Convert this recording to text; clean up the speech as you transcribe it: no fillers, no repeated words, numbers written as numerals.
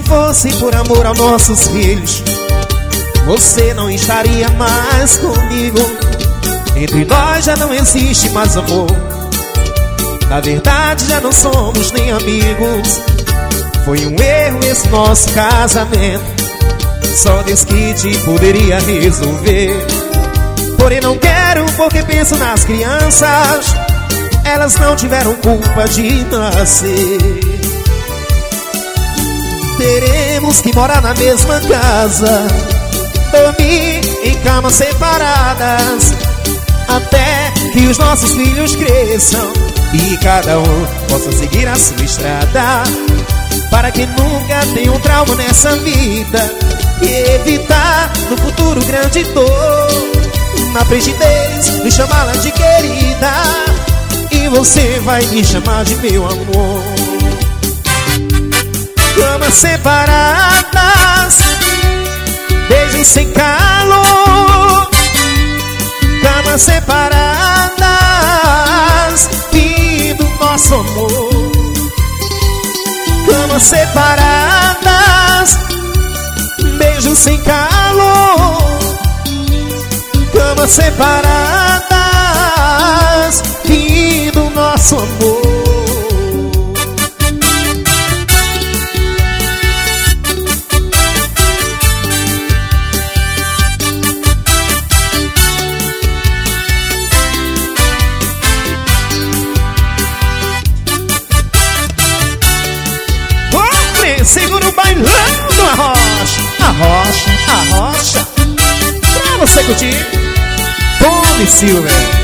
fosse por amor aos nossos filhos, você não estaria mais comigo. Entre nós já não existe mais amor. Na verdade já não somos nem amigos. Foi um erro esse nosso casamento. Só Deus que te poderia resolver. Porém não quero porque penso nas crianças. Elas não tiveram culpa de nascer. Teremos que morar na mesma casa, dormir em camas separadas, até que os nossos filhos cresçam e cada um possa seguir a sua estrada, para que nunca tenha um trauma nessa vida e evitar no futuro grande dor. Na frente deles me chamá-la de querida e você vai me chamar de meu amor. Camas separadas, beijos sem calor. Camas separadas, fim do nosso amor. Camas separadas, beijos sem calor. Camas separadas, fim do nosso amor. Segura o bailando a rocha, a rocha, a rocha, pra você curtir. Tony Silver.